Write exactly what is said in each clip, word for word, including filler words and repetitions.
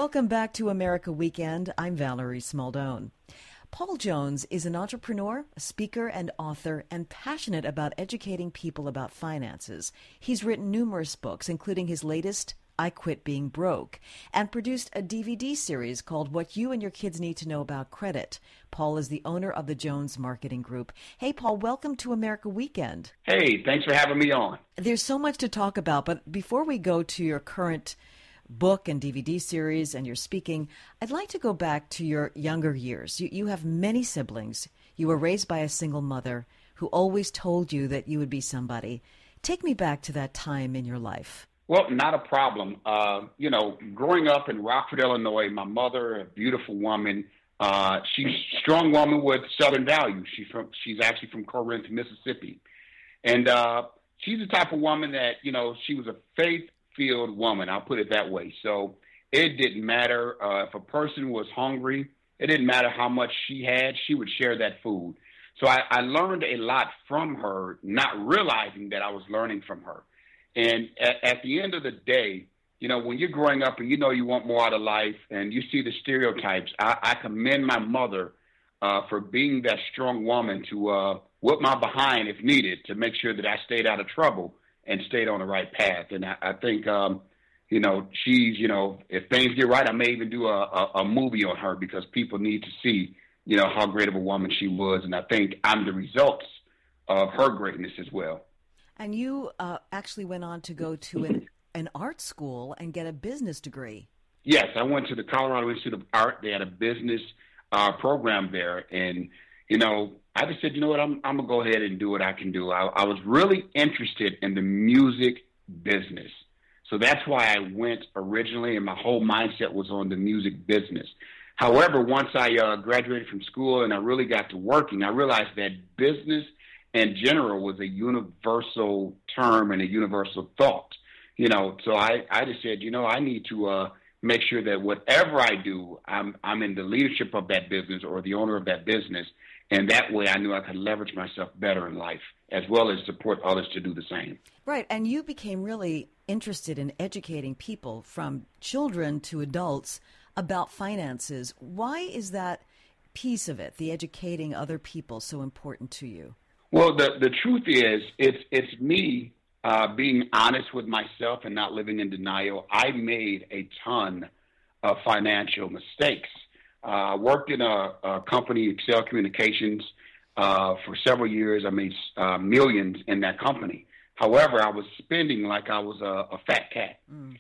Welcome back to America Weekend. I'm Valerie Smaldone. Paul Jones is an entrepreneur, a speaker, and author, and passionate about educating people about finances. He's written numerous books, including his latest, I Quit Being Broke, and produced a D V D series called What You and Your Kids Need to Know About Credit. Paul is the owner of the Jones Marketing Group. Hey, Paul, welcome to America Weekend. Hey, thanks for having me on. There's so much to talk about, but before we go to your current book and D V D series and your speaking, I'd like to go back to your younger years. You, you have many siblings. You were raised by a single mother who always told you that you would be somebody. Take me back to that time in your life. Well, not a problem. Uh, you know, growing up in Rockford, Illinois, my mother, a beautiful woman, uh, she's a strong woman with Southern values. She's from, she's actually from Corinth, Mississippi. And uh, she's the type of woman that, you know, she was a faith-filled woman. I'll put it that way. So it didn't matter uh, if a person was hungry. It didn't matter how much she had. She would share that food. So I, I learned a lot from her, not realizing that I was learning from her. And at, at the end of the day, you know, when you're growing up and you know you want more out of life and you see the stereotypes, I, I commend my mother uh, for being that strong woman to uh, whip my behind if needed to make sure that I stayed out of trouble and stayed on the right path. And I, I think, um, you know, she's, you know, if things get right, I may even do a, a, a movie on her because people need to see, you know, how great of a woman she was. And I think I'm the results of her greatness as well. And you uh, actually went on to go to an, an art school and get a business degree. Yes, I went to the Colorado Institute of Art. They had a business uh, program there. And, you know, I just said, you know what, I'm, I'm going to go ahead and do what I can do. I, I was really interested in the music business. So that's why I went originally, and my whole mindset was on the music business. However, once I uh, graduated from school and I really got to working, I realized that business in general was a universal term and a universal thought, you know. So I, I just said, you know, I need to uh, make sure that whatever I do, I'm I'm in the leadership of that business or the owner of that business, and that way I knew I could leverage myself better in life as well as support others to do the same. Right, and you became really interested in educating people from children to adults about finances. Why is that piece of it, the educating other people, so important to you? Well, the, the truth is, it's it's me uh, being honest with myself and not living in denial. I made a ton of financial mistakes. I uh, worked in a, a company, Excel Communications, uh, for several years. I made uh, millions in that company. However, I was spending like I was a, a fat cat. Mm.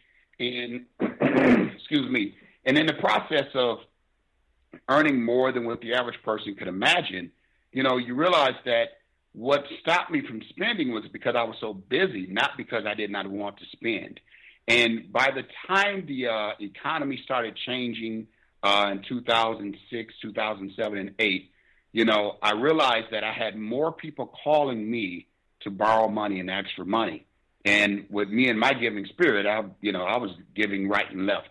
And, excuse me, and in the process of earning more than what the average person could imagine, you know, you realize that what stopped me from spending was because I was so busy, not because I did not want to spend. And by the time the uh, economy started changing uh, in two thousand six, two thousand seven, and eight, you know, I realized that I had more people calling me to borrow money and ask for money. And with me and my giving spirit, I, you know, I was giving right and left.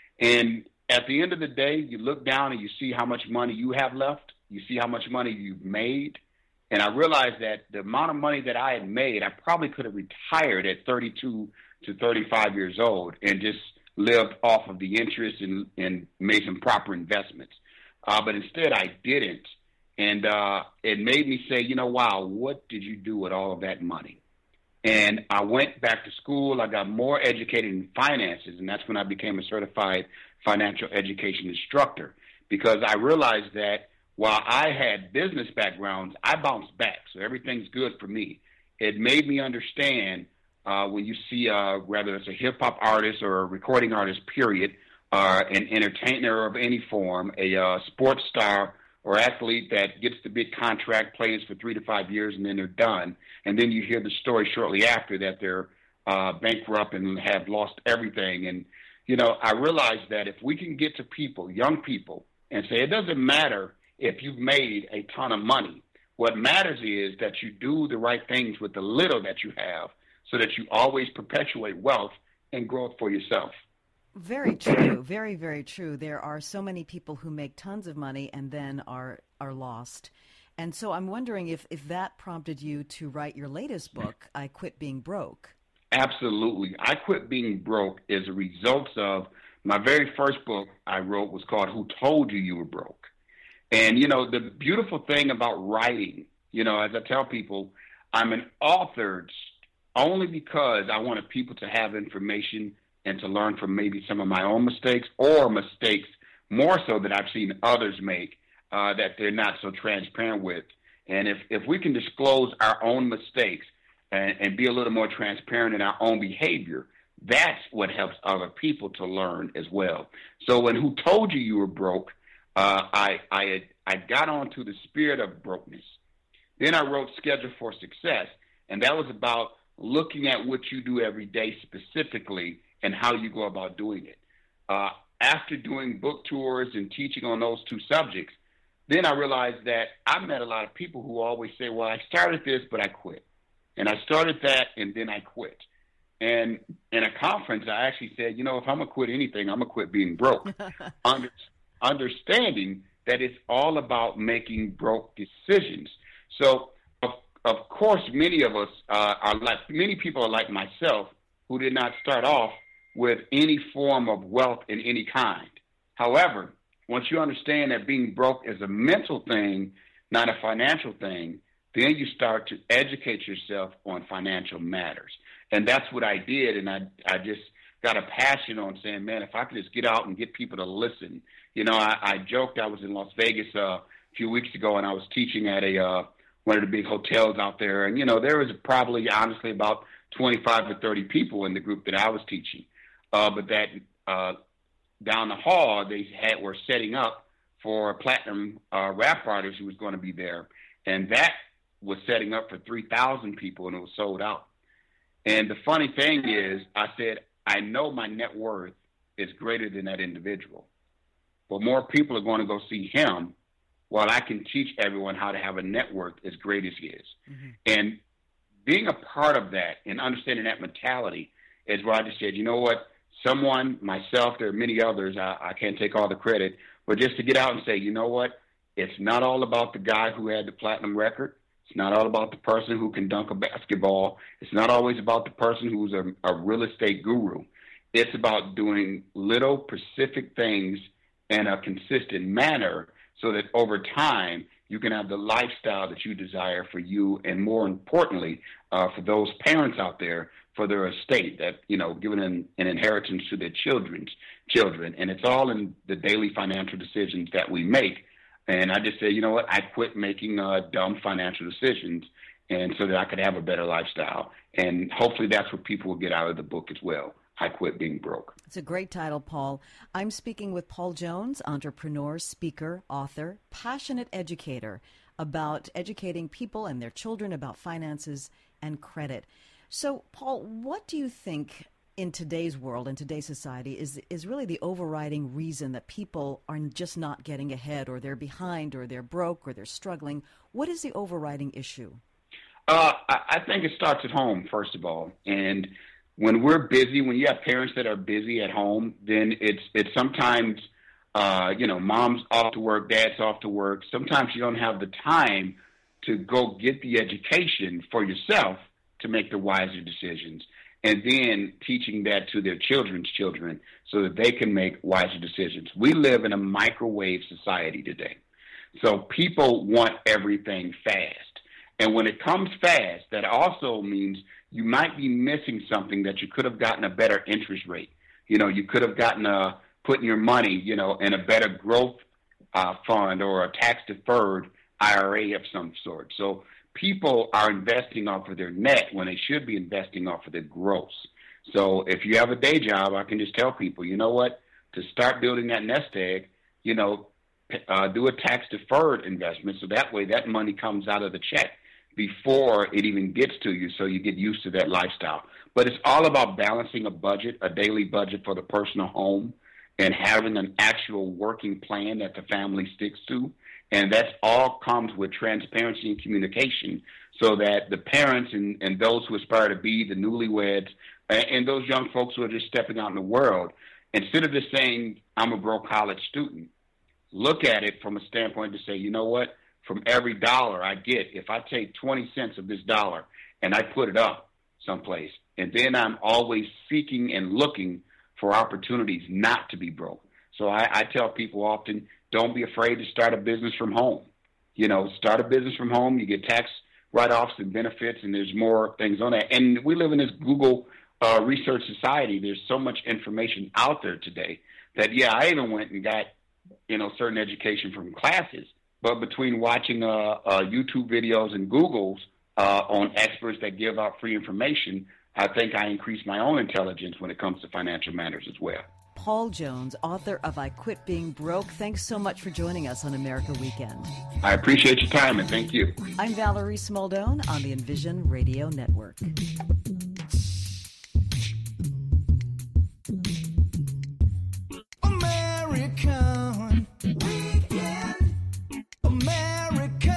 And at the end of the day, you look down and you see how much money you have left. You see how much money you've made. And I realized that the amount of money that I had made, I probably could have retired at thirty-two to thirty-five years old and just lived off of the interest and, and made some proper investments. Uh, but instead, I didn't. And uh, it made me say, you know, wow, what did you do with all of that money? And I went back to school. I got more educated in finances, and that's when I became a certified financial education instructor, because I realized that while I had business backgrounds, I bounced back, so everything's good for me. It made me understand uh, when you see, uh, whether it's a hip-hop artist or a recording artist, period, uh, an entertainer of any form, a uh, sports star or athlete that gets the big contract, plays for three to five years, and then they're done. And then you hear the story shortly after that they're uh, bankrupt and have lost everything. And, you know, I realized that if we can get to people, young people, and say it doesn't matter if you've made a ton of money. What matters is that you do the right things with the little that you have so that you always perpetuate wealth and growth for yourself. Very true. Very, very true. There are so many people who make tons of money and then are are lost. And so I'm wondering if, if that prompted you to write your latest book, I Quit Being Broke. Absolutely. I Quit Being Broke is a result of My very first book I wrote was called Who Told You You Were Broke? And, you know, the beautiful thing about writing, you know, as I tell people, I'm an author only because I wanted people to have information and to learn from maybe some of my own mistakes or mistakes more so that I've seen others make uh, that they're not so transparent with. And if, if we can disclose our own mistakes and, and be a little more transparent in our own behavior, that's what helps other people to learn as well. So when Who Told You You Were Broke, uh, I, I, had, I got onto the spirit of brokenness. Then I wrote Schedule for Success, and that was about looking at what you do every day specifically and how you go about doing it. Uh, after doing book tours and teaching on those two subjects, then I realized that I met a lot of people who always say, well, I started this, but I quit. And I started that, and then I quit. And in a conference, I actually said, you know, if I'm going to quit anything, I'm going to quit being broke. Under, understanding that it's all about making broke decisions. So, of, of course, many of us uh, are like, many people are like myself who did not start off with any form of wealth in any kind. However, once you understand that being broke is a mental thing, not a financial thing, then you start to educate yourself on financial matters. And that's what I did, and I I just got a passion on saying, man, if I could just get out and get people to listen. You know, I, I joked I was in Las Vegas uh, a few weeks ago, and I was teaching at a uh, one of the big hotels out there. And, you know, there was probably, honestly, about twenty-five to thirty people in the group that I was teaching. Uh, but that uh, down the hall, they had were setting up for a platinum uh, rap artist who was going to be there. And that was setting up for three thousand people, and it was sold out. And the funny thing is, I said, I know my net worth is greater than that individual, but more people are going to go see him while I can teach everyone how to have a net worth as great as his. Mm-hmm. And being a part of that and understanding that mentality is where I just said, you know what, someone, myself, there are many others, I, I can't take all the credit, but just to get out and say, you know what, it's not all about the guy who had the platinum record. It's not all about the person who can dunk a basketball. It's not always about the person who's a, a real estate guru. It's about doing little specific things in a consistent manner so that over time you can have the lifestyle that you desire for you and, more importantly, uh, for those parents out there, for their estate, that, you know, giving an, an inheritance to their children's children. And it's all in the daily financial decisions that we make. And I just said, you know what, I quit making uh, dumb financial decisions, and so that I could have a better lifestyle. And hopefully that's what people will get out of the book as well. I Quit Being Broke. It's a great title, Paul. I'm speaking with Paul Jones, entrepreneur, speaker, author, passionate educator, about educating people and their children about finances and credit. So, Paul, what do you think in today's world, in today's society, is is really the overriding reason that people are just not getting ahead, or they're behind, or they're broke, or they're struggling? What is the overriding issue? Uh, I, I think it starts at home, first of all. And when we're busy, when you have parents that are busy at home, then it's it's sometimes, uh, you know, mom's off to work, dad's off to work. Sometimes you don't have the time to go get the education for yourself to make the wiser decisions, and then teaching that to their children's children so that they can make wiser decisions. We live in a microwave society today. So people want everything fast. And when it comes fast, that also means you might be missing something that you could have gotten a better interest rate. You know, you could have gotten a, putting your money, you know, in a better growth uh, fund or a tax-deferred I R A of some sort. So people are investing off of their net when they should be investing off of their gross. So if you have a day job, I can just tell people, you know what, to start building that nest egg, you know, uh, do a tax-deferred investment so that way that money comes out of the check before it even gets to you, so you get used to that lifestyle. But it's all about balancing a budget, a daily budget for the personal home, and having an actual working plan that the family sticks to. And that all comes with transparency and communication so that the parents and, and those who aspire to be the newlyweds and, and those young folks who are just stepping out in the world, instead of just saying, I'm a broke college student, look at it from a standpoint to say, you know what, from every dollar I get, if I take twenty cents of this dollar and I put it up someplace, and then I'm always seeking and looking for opportunities not to be broke. So I, I tell people often, don't be afraid to start a business from home. You know, start a business from home. You get tax write-offs and benefits, and there's more things on that. And we live in this Google uh, research society. There's so much information out there today that, yeah, I even went and got, you know, certain education from classes. But between watching uh, uh, YouTube videos and Googles uh, on experts that give out free information, I think I increased my own intelligence when it comes to financial matters as well. Paul Jones, author of I Quit Being Broke. Thanks so much for joining us on America Weekend. I appreciate your time, and thank you. I'm Valerie Smaldone on the Envision Radio Network. American Weekend. American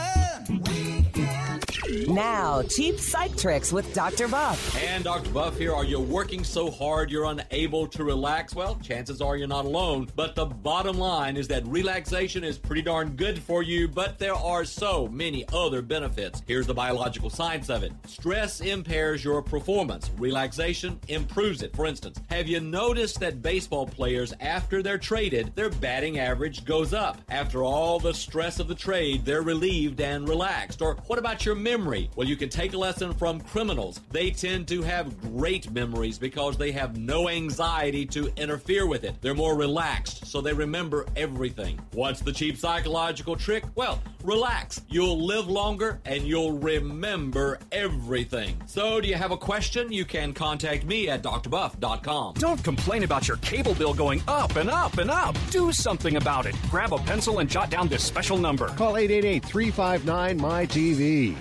Weekend. Now, cheap psych tricks with Doctor Buff. And Doctor Buff here. Are you working so hard you're unable to relax? Well, chances are you're not alone. But the bottom line is that relaxation is pretty darn good for you, but there are so many other benefits. Here's the biological science of it. Stress impairs your performance. Relaxation improves it. For instance, have you noticed that baseball players, after they're traded, their batting average goes up? After all the stress of the trade, they're relieved and relaxed. Or what about your memory? Well, you can take a lesson from criminals. They tend to have great memories because they have no anxiety to interfere with it. They're more relaxed, so they remember everything. What's the cheap psychological trick? Well, relax. You'll live longer and you'll remember everything. So, do you have a question? You can contact me at d r buff dot com. Don't complain about your cable bill going up and up and up. Do something about it. Grab a pencil and jot down this special number. Call eight eight eight, three five nine, M Y T V.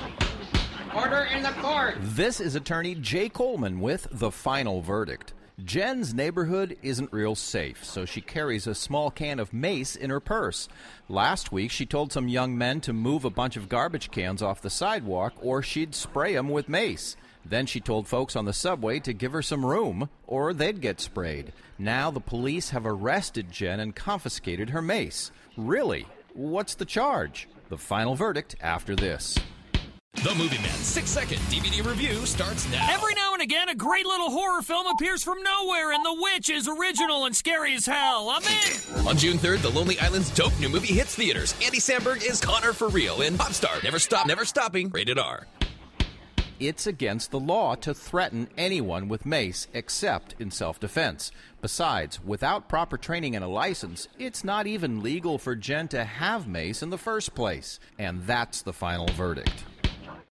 Order in the court. This is attorney Jay Coleman with The Final Verdict. Jen's neighborhood isn't real safe, so she carries a small can of mace in her purse. Last week, she told some young men to move a bunch of garbage cans off the sidewalk or she'd spray them with mace. Then she told folks on the subway to give her some room or they'd get sprayed. Now the police have arrested Jen and confiscated her mace. Really? What's the charge? The final verdict after this. The Movie Man six-second D V D review starts now. Every now and again, a great little horror film appears from nowhere, and The Witch is original and scary as hell. I'm in! On June third, The Lonely Island's dope new movie hits theaters. Andy Samberg is Connor for real in Popstar. Never Stop, Never Stopping, rated R. It's against the law to threaten anyone with mace except in self-defense. Besides, without proper training and a license, it's not even legal for Jen to have mace in the first place. And that's the final verdict.